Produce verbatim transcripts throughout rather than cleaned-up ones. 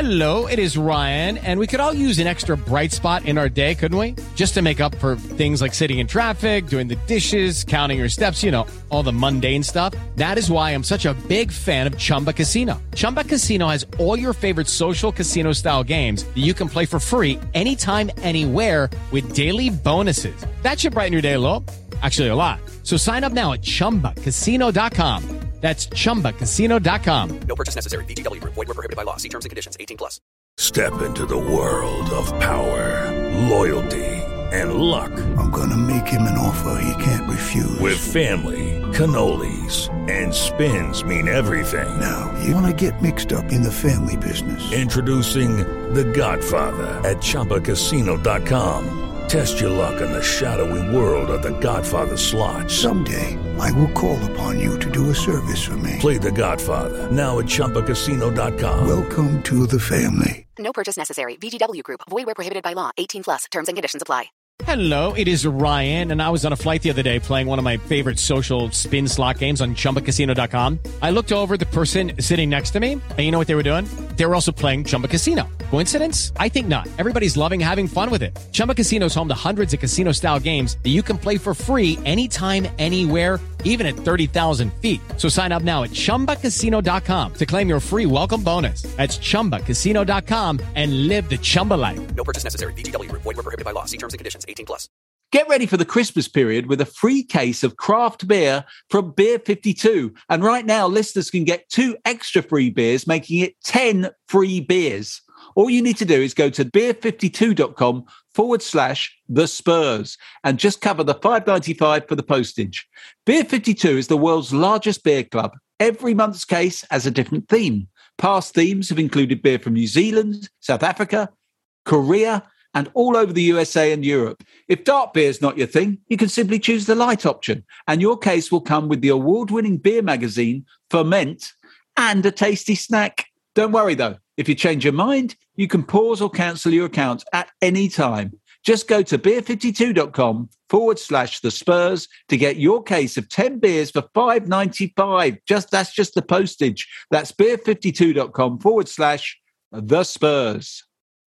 Hello, it is Ryan, and we could all use an extra bright spot in our day, couldn't we? Just to make up for things like sitting in traffic, doing the dishes, counting your steps, you know, all the mundane stuff. That is why I'm such a big fan of Chumba Casino. Chumba Casino has all your favorite social casino-style games that you can play for free anytime, anywhere with daily bonuses. That should brighten your day a little. Actually, a lot. So sign up now at chumba casino dot com. That's chumba casino dot com. No purchase necessary. V G W. Void where prohibited by law. See terms and conditions. eighteen plus. Step into the world of power, loyalty, and luck. I'm going to make him an offer he can't refuse. With family, cannolis, and spins mean everything. Now, you want to get mixed up in the family business. Introducing The Godfather at chumba casino dot com. Test your luck in the shadowy world of The Godfather slot. Someday, I will call upon you to do a service for me. Play The Godfather, now at chumba casino dot com. Welcome to the family. No purchase necessary. V G W Group. Void where prohibited by law. eighteen plus. Terms and conditions apply. Hello, it is Ryan, and I was on a flight the other day playing one of my favorite social spin slot games on chumba casino dot com. I looked over at the person sitting next to me, and you know what they were doing? They were also playing Chumba Casino. Coincidence? I think not. Everybody's loving having fun with it. Chumba Casino is home to hundreds of casino-style games that you can play for free anytime, anywhere, even at thirty thousand feet. So sign up now at chumba casino dot com to claim your free welcome bonus. That's chumba casino dot com and live the Chumba life. No purchase necessary. V G W. Void where prohibited by law. See terms and conditions. eighteen plus. Get ready for the Christmas period with a free case of craft beer from Beer fifty-two. And right now, listeners can get two extra free beers, making it ten free beers. All you need to do is go to beer fifty-two dot com forward slash the Spurs and just cover the five ninety-five for the postage. Beer fifty-two is the world's largest beer club. Every month's case has a different theme. Past themes have included beer from New Zealand, South Africa, Korea, and all over the U S A and Europe. If dark beer is not your thing, you can simply choose the light option, and your case will come with the award-winning beer magazine, Ferment, and a tasty snack. Don't worry, though. If you change your mind, you can pause or cancel your account at any time. Just go to beer fifty-two dot com forward slash the Spurs to get your case of ten beers for five ninety-five. Just That's just the postage. That's beer fifty-two dot com forward slash the Spurs.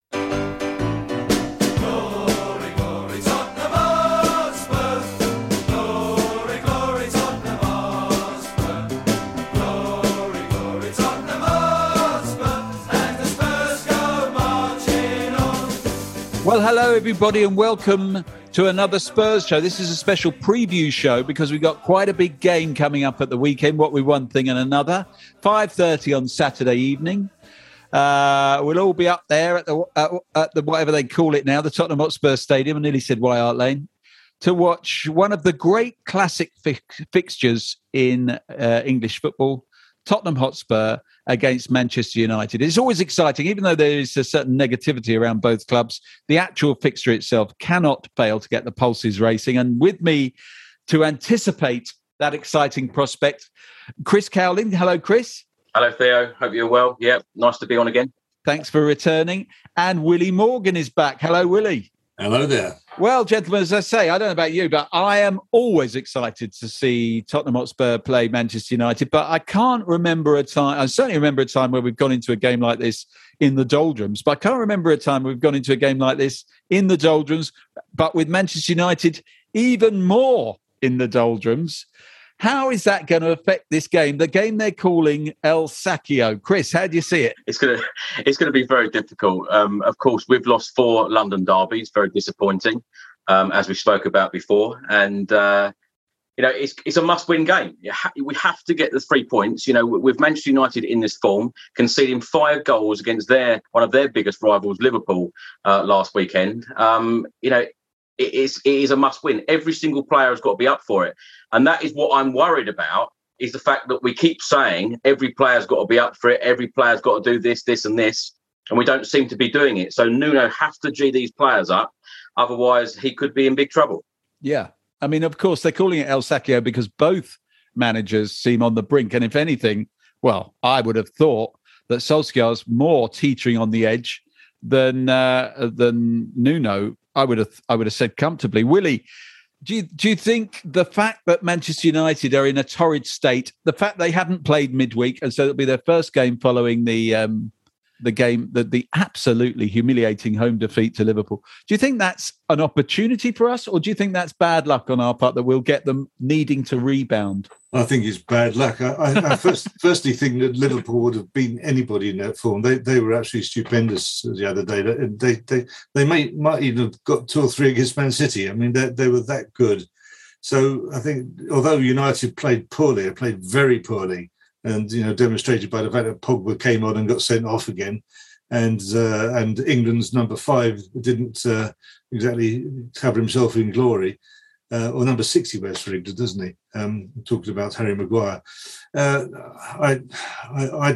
Well, hello, everybody, and welcome to another Spurs show. This is a special preview show because we've got quite a big game coming up at the weekend, what with one thing and another. five thirty on Saturday evening. Uh, we'll all be up there at the, at, at the whatever they call it now, the Tottenham Hotspur Stadium. I nearly said White Hart Lane, to watch one of the great classic fi- fixtures in uh, English football, Tottenham Hotspur against Manchester United. It's always exciting, even though there is a certain negativity around both clubs. The actual fixture itself cannot fail to get the pulses racing. And with me to anticipate that exciting prospect, Chris Cowling. Hello, Chris. Hello, Theo. Hope you're well. Yeah, nice to be on again. Thanks for returning. And Willie Morgan is back. Hello, Willie. Hello there. Well, gentlemen, as I say, I don't know about you, but I am always excited to see Tottenham Hotspur play Manchester United. But I can't remember a time, I certainly remember a time where we've gone into a game like this in the doldrums, but I can't remember a time we've gone into a game like this in the doldrums, but with Manchester United even more in the doldrums. How is that going to affect this game? The game they're calling El Sacchio. Chris, how do you see it? It's going to it's going to be very difficult. Um, of course, we've lost four London derbies. Very disappointing, um, as we spoke about before. And, uh, you know, it's it's a must-win game. We have to get the three points. You know, with Manchester United in this form, conceding five goals against their one of their biggest rivals, Liverpool, uh, last weekend. Um, you know, It is, it is a must-win. Every single player has got to be up for it. And that is what I'm worried about, is the fact that we keep saying every player's got to be up for it, every player's got to do this, this and this, and we don't seem to be doing it. So Nuno has to G these players up, otherwise he could be in big trouble. Yeah. I mean, of course, they're calling it El Sacchio because both managers seem on the brink. And if anything, well, I would have thought that Solskjaer's more teetering on the edge than uh, than Nuno. I would have I would have said comfortably. Willie, do you, do you think the fact that Manchester United are in a torrid state, the fact they haven't played midweek, and so it'll be their first game following the um, the game, the, the absolutely humiliating home defeat to Liverpool. Do you think that's an opportunity for us, or do you think that's bad luck on our part that we'll get them needing to rebound? I think it's bad luck. I, I, I first, firstly think that Liverpool would have beaten anybody in that form. They they were absolutely stupendous the other day. They they they may, might even have got two or three against Man City. I mean, they, they were that good. So I think, although United played poorly, they played very poorly, and you know, demonstrated by the fact that Pogba came on and got sent off again, and uh, and England's number five didn't uh, exactly cover himself in glory. Uh, or number sixty wears for England, doesn't he? Um, talking about Harry Maguire. Uh, I, I, I,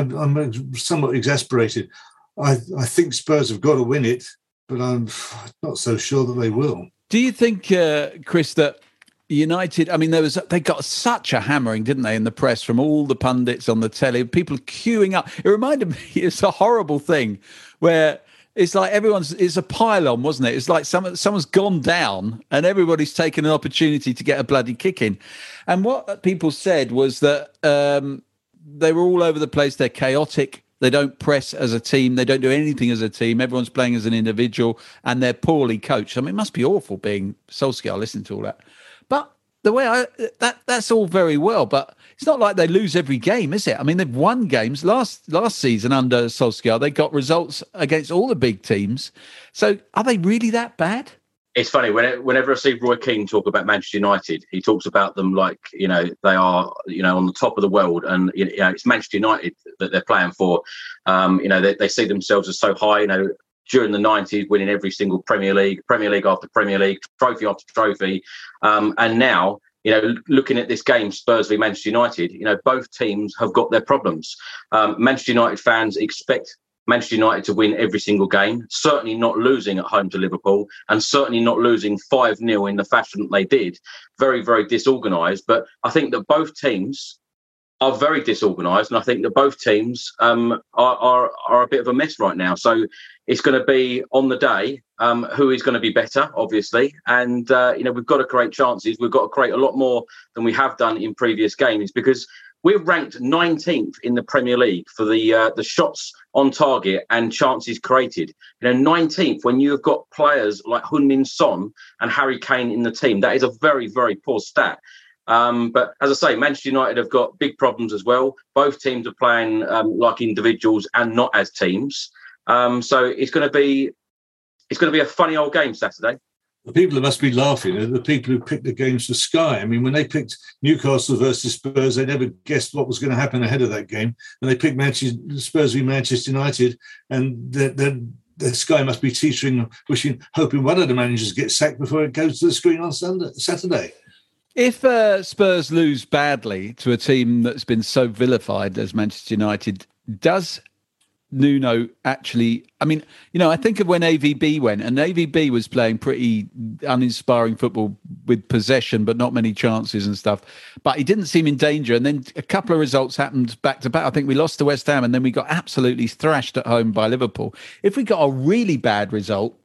I'm somewhat exasperated. I, I think Spurs have got to win it, but I'm not so sure that they will. Do you think, uh, Chris, that United, I mean, there was they got such a hammering, didn't they, in the press from all the pundits on the telly, people queuing up. It reminded me, it's a horrible thing where it's like everyone's, it's a pylon, wasn't it? It's like someone, someone's gone down and everybody's taken an opportunity to get a bloody kick in. And what people said was that um, they were all over the place. They're chaotic. They don't press as a team. They don't do anything as a team. Everyone's playing as an individual and they're poorly coached. I mean, it must be awful being Solskjaer, listening to all that. But the way I, that that's all very well, but it's not like they lose every game, is it? I mean, they've won games. Last last season under Solskjaer, they got results against all the big teams. So are they really that bad? It's funny, when, whenever I see Roy Keane talk about Manchester United, he talks about them like, you know, they are, you know, on the top of the world. And, you know, it's Manchester United that they're playing for. Um, you know, they, they see themselves as so high, you know, during the nineties, winning every single Premier League, Premier League after Premier League, trophy after trophy. Um, and now, you know, looking at this game, Spurs v Manchester United, you know, both teams have got their problems. Um, Manchester United fans expect Manchester United to win every single game, certainly not losing at home to Liverpool, and certainly not losing five nil in the fashion that they did. Very, very disorganised. But I think that both teams are very disorganised, and I think that both teams um, are, are are a bit of a mess right now. So it's going to be on the day um, who is going to be better, obviously, and uh, you know, we've got to create chances. We've got to create a lot more than we have done in previous games, because we're ranked nineteenth in the Premier League for the uh, the shots on target and chances created. You know, nineteenth when you have got players like Heung-min Son and Harry Kane in the team. That is a very, very poor stat. Um, but as I say, Manchester United have got big problems as well. Both teams are playing um, like individuals and not as teams. Um, so it's going to be it's going to be a funny old game Saturday. The people that must be laughing are the people who picked the games for Sky. I mean, when they picked Newcastle versus Spurs, they never guessed what was going to happen ahead of that game. And they picked Manchester, Spurs v Manchester United, and then the Sky must be teetering, wishing, hoping one of the managers gets sacked before it goes to the screen on Sunday, Saturday. If uh, Spurs lose badly to a team that's been so vilified as Manchester United, does Nuno actually, I mean, you know, I think of when A V B went, and A V B was playing pretty uninspiring football with possession, but not many chances and stuff. But he didn't seem in danger. And then a couple of results happened back to back. I think we lost to West Ham, and then we got absolutely thrashed at home by Liverpool. If we got a really bad result,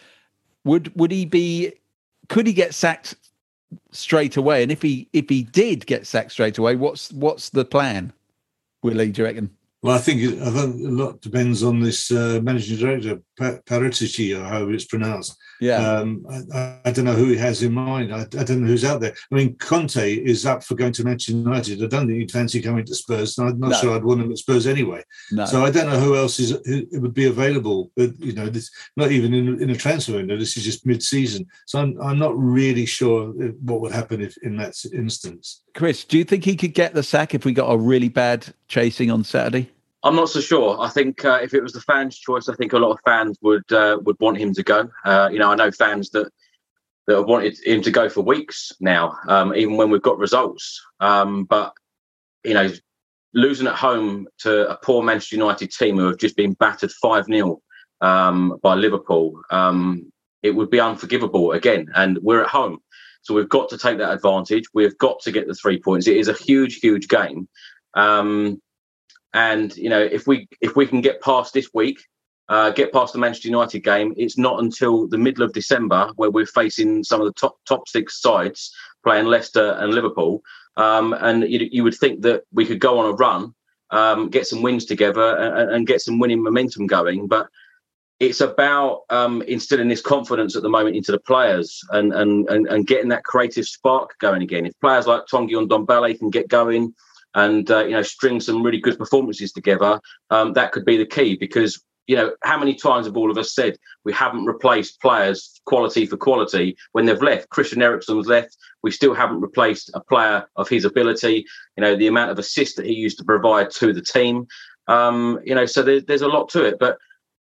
would would he be, could he get sacked straight away? And if he if he did get sacked straight away, what's what's the plan, Willie, do you reckon? Well, I think, I think a lot depends on this uh, managing director, Paratici, or how it's pronounced. Yeah. Um, I, I don't know who he has in mind. I, I don't know who's out there. I mean, Conte is up for going to Manchester United. I don't think he'd fancy coming to Spurs. And I'm not no. sure I'd want him at Spurs anyway. No. So I don't know who else is who would be available. But, you know, this, not even in, in a transfer window. This is just mid-season. So I'm, I'm not really sure what would happen if in that instance. Chris, do you think he could get the sack if we got a really bad chasing on Saturday? I'm not so sure. I think uh, if it was the fans' choice, I think a lot of fans would uh, would want him to go. Uh, you know, I know fans that that have wanted him to go for weeks now, um, even when we've got results. Um, but, you know, losing at home to a poor Manchester United team who have just been battered five nil um, by Liverpool, um, it would be unforgivable again. And we're at home. So we've got to take that advantage. We've got to get the three points. It is a huge, huge game. Um, and, you know, if we if we can get past this week, uh, get past the Manchester United game, it's not until the middle of December where we're facing some of the top top six sides playing Leicester and Liverpool. Um, and you, you would think that we could go on a run um, get some wins together and, and get some winning momentum going. But it's about um, instilling this confidence at the moment into the players and, and and and getting that creative spark going again. If players like Tanguy Ndombele can get going and uh, you know string some really good performances together, um, that could be the key. Because you know how many times have all of us said we haven't replaced players quality for quality when they've left? Christian Eriksen's left. We still haven't replaced a player of his ability. You know the amount of assists that he used to provide to the team. Um, you know so there, there's a lot to it, but.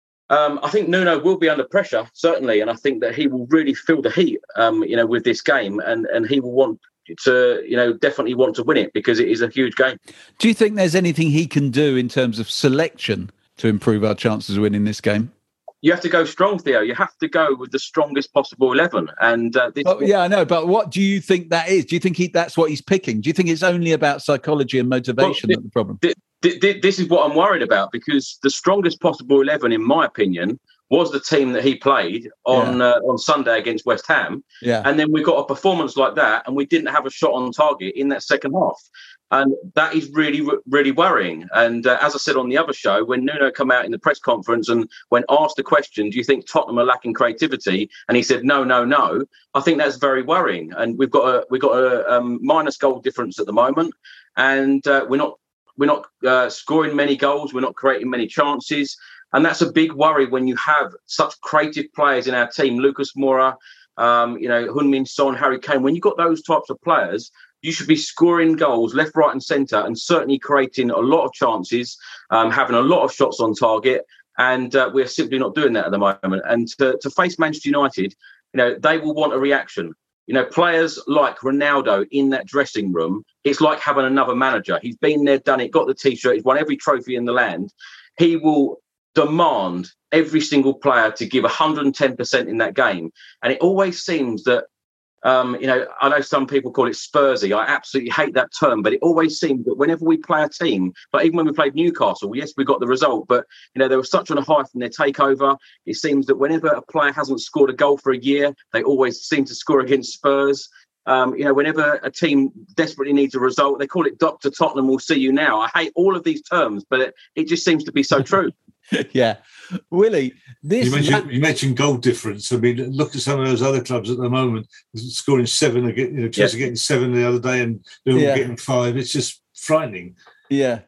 Um, I think Nuno will be under pressure, certainly, and I think that he will really feel the heat, um, you know, with this game, and, and he will want to, you know, definitely want to win it because it is a huge game. Do you think there's anything he can do in terms of selection to improve our chances of winning this game? You have to go strong, Theo. You have to go with the strongest possible eleven. And uh, this oh, yeah, I know, but what do you think that is? Do you think he, that's what he's picking? Do you think it's only about psychology and motivation well, that's the problem? Th- th- th- this is what I'm worried about, because the strongest possible eleven, in my opinion, was the team that he played on yeah. uh, on Sunday against West Ham. Yeah. And then we got a performance like that, and we didn't have a shot on target in that second half. And that is really, really worrying. And uh, as I said on the other show, when Nuno came out in the press conference and when asked the question, do you think Tottenham are lacking creativity? And he said, no, no, no. I think that's very worrying. And we've got a we've got a um, minus goal difference at the moment, and uh, we're not we're not uh, scoring many goals. We're not creating many chances, and that's a big worry when you have such creative players in our team. Lucas Moura, um, you know, Heung-min Son, Harry Kane. When you've got those types of players, you should be scoring goals left, right and centre, and certainly creating a lot of chances, um, having a lot of shots on target. And uh, we're simply not doing that at the moment. And to, to face Manchester United, you know, they will want a reaction. You know, players like Ronaldo in that dressing room, it's like having another manager. He's been there, done it, got the T-shirt, he's won every trophy in the land. He will demand every single player to give one hundred ten percent in that game. And it always seems that, Um, you know, I know some people call it Spursy. I absolutely hate that term, but it always seemed that whenever we play a team, like even when we played Newcastle, yes, we got the result, but, you know, there was such on a high from their takeover. It seems that whenever a player hasn't scored a goal for a year, they always seem to score against Spurs. Um, you know, whenever a team desperately needs a result, they call it Doctor Tottenham will see you now. I hate all of these terms, but it, it just seems to be so true. Yeah. Willie, this you mentioned, ma- you mentioned goal difference. I mean, look at some of those other clubs at the moment scoring seven again, you know, Chelsea yeah. getting seven the other day and Liverpool yeah. getting five. It's just frightening. Yeah.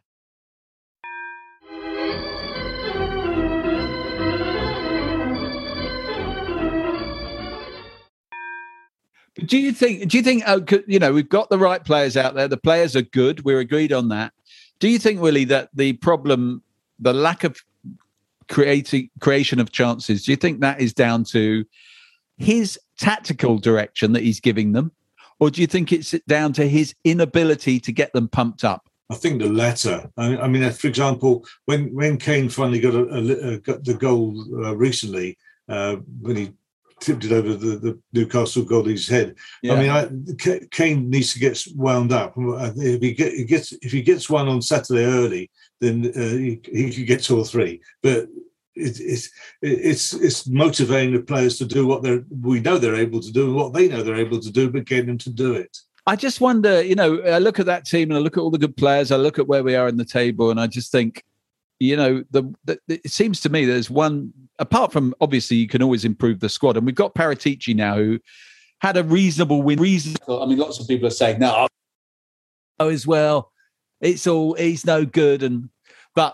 Do you think, do you think, oh, you know, we've got the right players out there. The players are good. We're agreed on that. Do you think, Willie, that the problem, the lack of creating creation of chances, do you think that is down to his tactical direction that he's giving them? Or do you think it's down to his inability to get them pumped up? I think the latter. I, I mean, for example, when, when Kane finally got, a, a, a, got the goal uh, recently, uh, when he tipped it over the, the Newcastle goalie's head. Yeah. I mean, I, Kane needs to get wound up. If he, get, he gets if he gets one on Saturday early, then uh, he, he could get two or three. But it, it's it's it's motivating the players to do what they're we know they're able to do and what they know they're able to do, but getting them to do it. I just wonder, you know, I look at that team and I look at all the good players. I look at where we are in the table, and I just think, you know, the, the, it seems to me there's one, apart from obviously you can always improve the squad. And we've got Paratici now who had a reasonable win. Reasonable. I mean, lots of people are saying, no, oh, as well, it's all, he's no good. And, but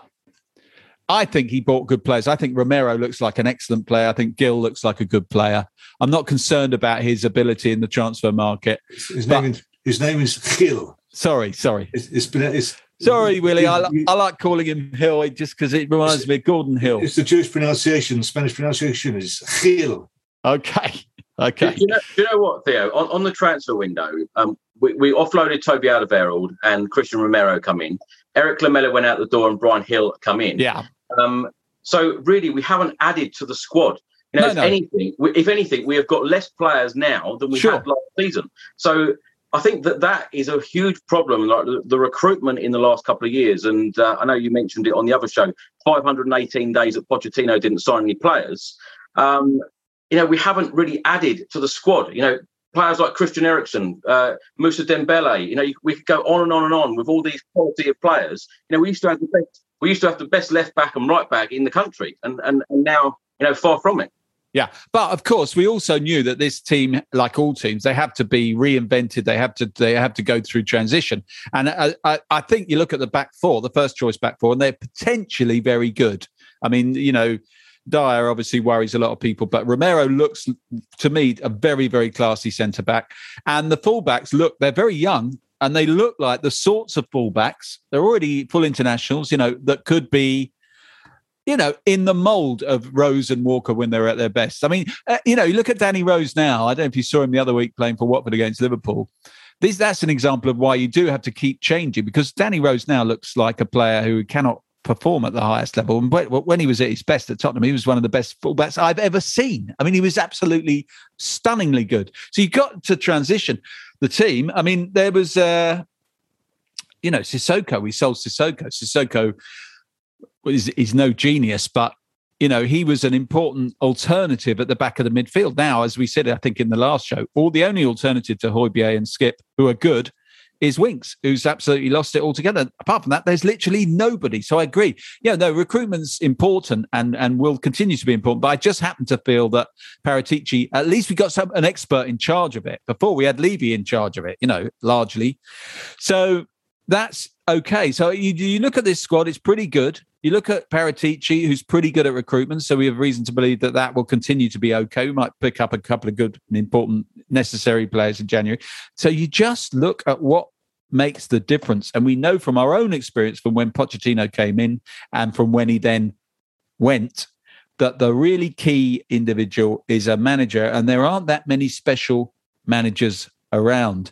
I think he bought good players. I think Romero looks like an excellent player. I think Gil looks like a good player. I'm not concerned about his ability in the transfer market. His, but, name, is, his name is Gil. Sorry, sorry. It's, it's been, it's, Sorry, Willie. I, I like calling him Hill just because it reminds me of Gordon Hill. It's the Jewish pronunciation. Spanish pronunciation is Gil. Okay. Okay. Do you know, do you know what, Theo? On, on the transfer window, um, we, we offloaded Toby Alderweireld and Christian Romero come in. Eric Lamela went out the door and Brian Hill come in. Yeah. Um, so really, we haven't added to the squad. You know, no, if no. anything, we, if anything, we have got less players now than we Sure. had last season. So I think that that is a huge problem, like the, the recruitment in the last couple of years. And uh, I know you mentioned it on the other show, five hundred eighteen days that Pochettino didn't sign any players. Um, you know, we haven't really added to the squad. You know, players like Christian Eriksen, uh, Moussa Dembele. You know, you, we could go on and on and on with all these quality of players. You know, we used to have the best, we used to have the best left back and right back in the country, and and, and now, you know, far from it. Yeah, but of course, we also knew that this team, like all teams, they have to be reinvented. They have to they have to go through transition. And I, I, I think you look at the back four, the first choice back four, and they're potentially very good. I mean, you know, Dyer obviously worries a lot of people, but Romero looks, to me, a very, very classy centre back. And the fullbacks look, they're very young, and they look like the sorts of fullbacks. They're already full internationals, you know, that could be, you know, in the mould of Rose and Walker when they're at their best. I mean, uh, you know, you look at Danny Rose now. I don't know if you saw him the other week playing for Watford against Liverpool. This, that's an example of why you do have to keep changing, because Danny Rose now looks like a player who cannot perform at the highest level. And when he was at his best at Tottenham, he was one of the best fullbacks I've ever seen. I mean, he was absolutely stunningly good. So you got to transition the team. I mean, there was, uh, you know, Sissoko. We sold Sissoko. Sissoko is, is no genius, but, you know, he was an important alternative at the back of the midfield. Now, as we said, I think in the last show, all the only alternative to Højbjerg and Skip, who are good, is Winks, who's absolutely lost it altogether. Apart from that, there's literally nobody. So I agree. Yeah, no, recruitment's important and, and will continue to be important. But I just happen to feel that Paratici, at least we got some an expert in charge of it. Before we had Levy in charge of it, you know, largely. So that's okay. So you, you look at this squad, it's pretty good. You look at Paratici, who's pretty good at recruitment. So we have reason to believe that that will continue to be okay. We might pick up a couple of good and important necessary players in January. So you just look at what makes the difference. And we know from our own experience from when Pochettino came in and from when he then went, that the really key individual is a manager. And there aren't that many special managers around.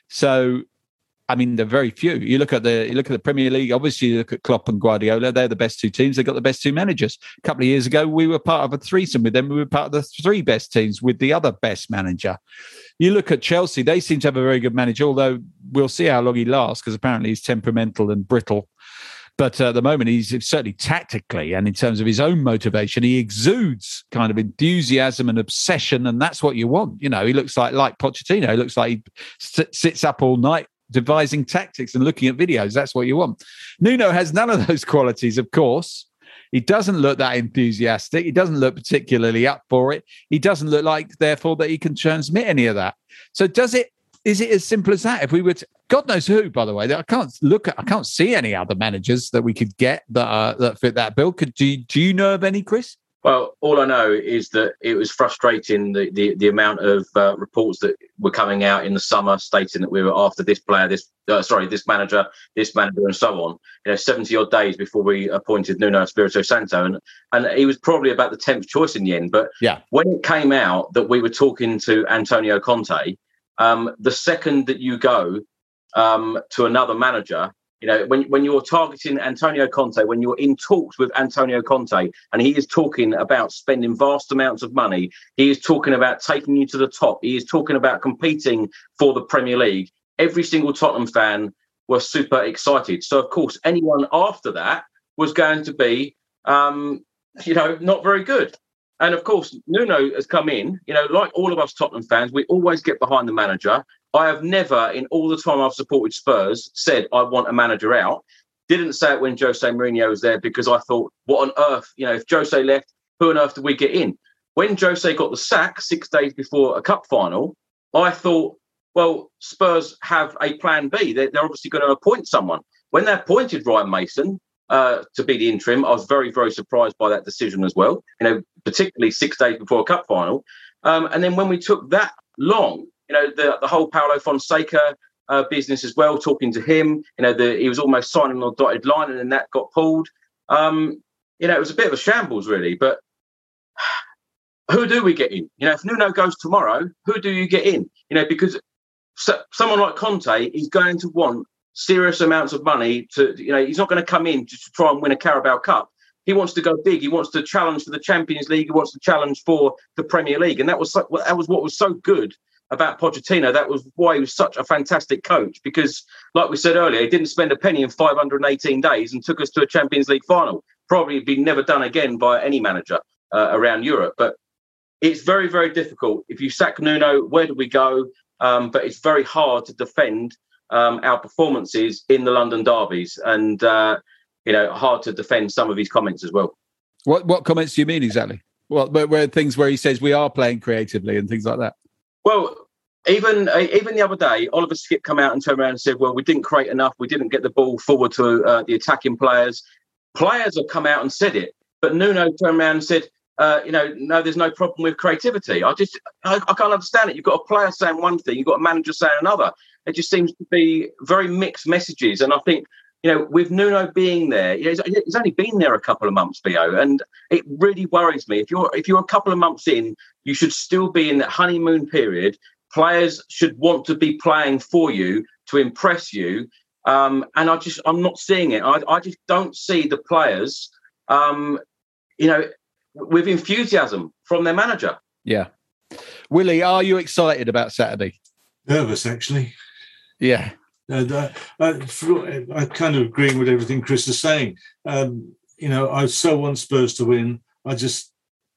So I mean, they're very few. You look at the you look at the Premier League. Obviously, you look at Klopp and Guardiola. They're the best two teams. They've got the best two managers. A couple of years ago, we were part of a threesome with them. We were part of the three best teams with the other best manager. You look at Chelsea. They seem to have a very good manager, although we'll see how long he lasts, because apparently he's temperamental and brittle. But uh, at the moment, he's certainly tactically and in terms of his own motivation, he exudes kind of enthusiasm and obsession, and that's what you want. You know, he looks like like Pochettino. He looks like he s- sits up all night devising tactics and looking at videos. That's what you want. Nuno has none of those qualities, of course. He doesn't look that enthusiastic. He doesn't look particularly up for it. He doesn't look like, therefore, that he can transmit any of that. So does it, is it as simple as that? If we were to, God knows who, by the way, I can't look at, I can't see any other managers that we could get that uh, that fit that bill. Could do, do you know of any, Chris? Well, all I know is that it was frustrating, the the, the amount of uh, reports that were coming out in the summer stating that we were after this player, this uh, sorry, this manager, this manager, and so on. You know, seventy odd days before we appointed Nuno Espirito Santo, and and he was probably about the tenth choice in the end. But yeah, when it came out that we were talking to Antonio Conte, um, the second that you go um, to another manager. You know, when, when you're targeting Antonio Conte, when you're in talks with Antonio Conte, and he is talking about spending vast amounts of money, he is talking about taking you to the top, he is talking about competing for the Premier League, every single Tottenham fan was super excited. So, of course, anyone after that was going to be, um, you know, not very good. And, of course, Nuno has come in, you know, like all of us Tottenham fans, we always get behind the manager. I have never, in all the time I've supported Spurs, said I want a manager out. Didn't say it when Jose Mourinho was there, because I thought, what on earth, you know, if Jose left, who on earth did we get in? When Jose got the sack six days before a cup final, I thought, well, Spurs have a plan B. They're, they're obviously going to appoint someone. When they appointed Ryan Mason uh, to be the interim, I was very, very surprised by that decision as well, you know, particularly six days before a cup final. Um, and then when we took that long, you know, the, the whole Paulo Fonseca uh, business as well, talking to him, you know, the, he was almost signing on the dotted line, and then that got pulled. Um, you know, it was a bit of a shambles, really. But who do we get in? You know, if Nuno goes tomorrow, who do you get in? You know, because so, someone like Conte is going to want serious amounts of money to, you know, he's not going to come in just to try and win a Carabao Cup. He wants to go big. He wants to challenge for the Champions League. He wants to challenge for the Premier League. And that was so, that was what was so good about Pochettino. That was why he was such a fantastic coach, because, like we said earlier, he didn't spend a penny in five hundred eighteen days and took us to a Champions League final. Probably be never done again by any manager uh, around Europe. But it's very, very difficult. If you sack Nuno, where do we go? Um, but it's very hard to defend um, our performances in the London derbies, and uh, you know, hard to defend some of his comments as well. What what comments do you mean exactly? Well, where, where things where he says we are playing creatively and things like that. Well, even uh, even the other day, Oliver Skipp come out and turned around and said, "Well, we didn't create enough. We didn't get the ball forward to uh, the attacking players." Players have come out and said it, but Nuno turned around and said, uh, "You know, no, there's no problem with creativity." I just, I, I can't understand it. You've got a player saying one thing, you've got a manager saying another. It just seems to be very mixed messages, and I think, you know, with Nuno being there, you know, he's, he's only been there a couple of months, Theo, and it really worries me. If you're if you're a couple of months in, you should still be in that honeymoon period. Players should want to be playing for you to impress you, um, and I just I'm not seeing it. I, I just don't see the players, um, you know, with enthusiasm from their manager. Yeah, Willie, are you excited about Saturday? Nervous, actually. Yeah. And uh, I, I kind of agree with everything Chris is saying. Um, you know, I so want Spurs to win. I just,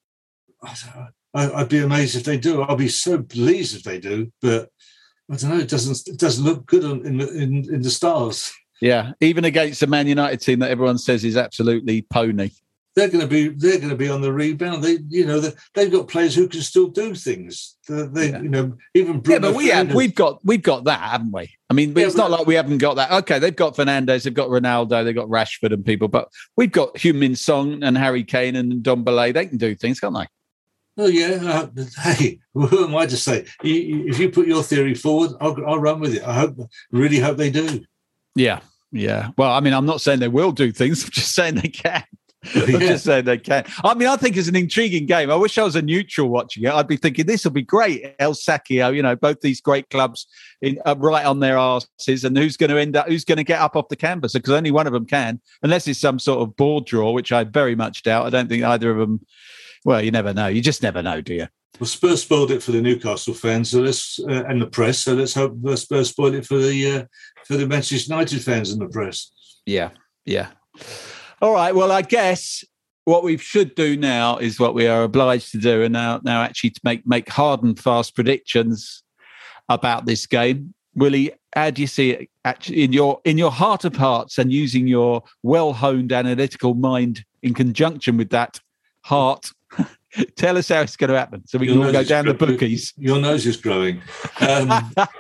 I, I'd be amazed if they do. I'll be so pleased if they do. But I don't know. It doesn't. It doesn't look good on, in, in in the stars. Yeah, even against the Man United team that everyone says is absolutely pony. They're going to be. They're going to be on the rebound. They, you know, they, they've got players who can still do things. They, they yeah. you know, even Bruno yeah, but we have. We've got. We've got that, haven't we? I mean, yeah, it's but, not like we haven't got that. Okay, they've got Fernandes, they've got Ronaldo, they've got Rashford and people, but we've got Heung-min Son and Harry Kane and Ndombele. They can do things, can't they? Oh yeah. Uh, hey, who am I to say? You, you, if you put your theory forward, I'll, I'll run with it. I hope. Really hope they do. Yeah. Yeah. Well, I mean, I'm not saying they will do things. I'm just saying they can. I'm Yeah. just saying they can. I mean, I think it's an intriguing game. I wish I was a neutral watching it. I'd be thinking this will be great. El Sacchio, you know, both these great clubs in uh, right on their arses, and who's going to end up? Who's going to get up off the canvas? Because only one of them can, unless it's some sort of board draw, which I very much doubt. I don't think either of them. Well, you never know. You just never know, do you? Well, Spurs spoiled it for the Newcastle fans, so let's uh, and the press. So let's hope the Spurs spoiled it for the uh, for the Manchester United fans and the press. Yeah, yeah. All right. Well, I guess what we should do now is what we are obliged to do, and now, now actually to make make hard and fast predictions about this game. Willie, how do you see it actually in your in your heart of hearts, and using your well honed analytical mind in conjunction with that heart? Tell us how it's going to happen, so we Your can all go nose is down the gro- bookies. Your nose is growing. Um,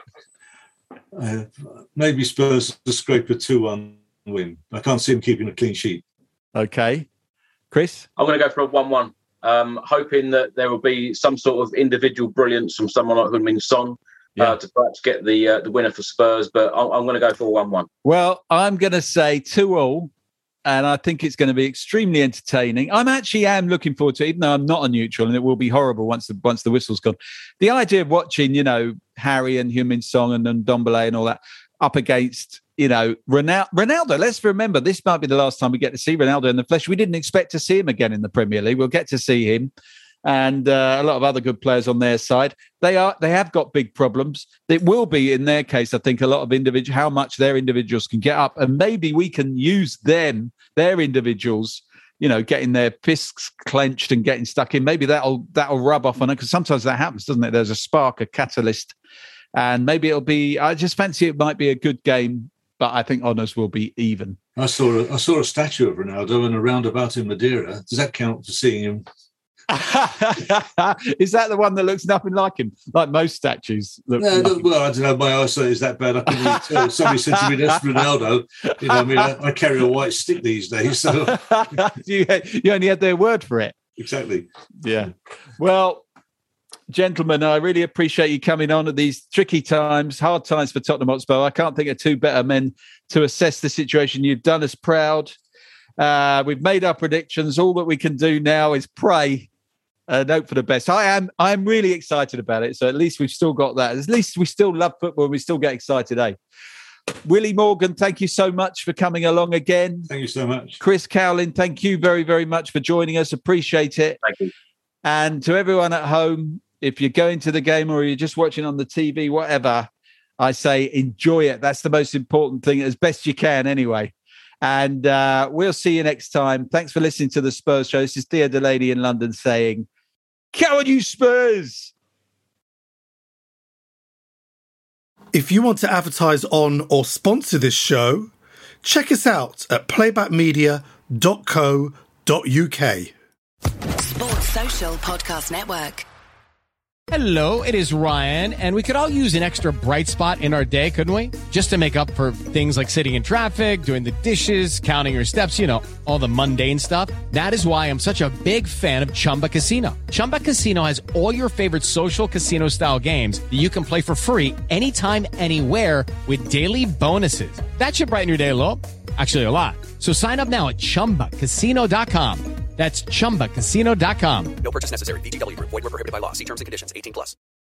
uh, maybe Spurs to scrape a two one win. I can't see him keeping a clean sheet. Okay, Chris. I'm going to go for a one-one, um, hoping that there will be some sort of individual brilliance from someone like Heung-min Son Yeah. uh, to perhaps get the uh, the winner for Spurs. But I'm, I'm going to go for a one-one. Well, I'm going to say two all, and I think it's going to be extremely entertaining. I'm actually am looking forward to it, even though I'm not a neutral, and it will be horrible once the once the whistle's gone. The idea of watching, you know, Harry and Heung-min Son and, and Ndombele and all that up against, you know, Ronaldo. Ronaldo, let's remember, this might be the last time we get to see Ronaldo in the flesh. We didn't expect to see him again in the Premier League. We'll get to see him. And uh, a lot of other good players on their side. They are they have got big problems. It will be, in their case, I think, a lot of individual, how much their individuals can get up. And maybe we can use them, their individuals, you know, getting their fists clenched and getting stuck in. Maybe that'll that'll rub off on it, because sometimes that happens, doesn't it? There's a spark, a catalyst. And maybe it'll be, I just fancy it might be a good game, but I think honours will be even. I saw a, I saw a statue of Ronaldo in a roundabout in Madeira. Does that count for seeing him? Is that the one that looks nothing like him? Like most statues. Look No, like well, I don't know. My eyesight is that bad. I couldn't really tell. Somebody said to me, "That's Ronaldo." You know, I mean, I, I carry a white stick these days, so you, you only had their word for it. exactly. Yeah. Well, gentlemen, I really appreciate you coming on at these tricky times, hard times for Tottenham Hotspur. I can't think of two better men to assess the situation. You've done us proud. Uh, we've made our predictions. All that we can do now is pray and hope for the best. I am I am really excited about it. So at least we've still got that. At least we still love football. We still get excited, eh? Willie Morgan, thank you so much for coming along again. Thank you so much. Chris Cowlin, thank you very, very much for joining us. Appreciate it. Thank you. And to everyone at home, if you're going to the game or you're just watching on the T V, whatever, I say enjoy it. That's the most important thing, as best you can anyway. And uh, we'll see you next time. Thanks for listening to the Spurs Show. This is Theo Delaney in London saying, Come on, you Spurs! If you want to advertise on or sponsor this show, check us out at playback media dot co dot uk. Sports Social Podcast Network. Hello, it is Ryan, and we could all use an extra bright spot in our day, couldn't we? Just to make up for things like sitting in traffic, doing the dishes, counting your steps, you know, all the mundane stuff. That is why I'm such a big fan of Chumba Casino. Chumba Casino has all your favorite social casino-style games that you can play for free anytime, anywhere with daily bonuses. That should brighten your day a little. Actually, a lot. So sign up now at chumba casino dot com. That's chumba casino dot com. No purchase necessary. V G W Group. Void where prohibited by law. See terms and conditions. eighteen plus.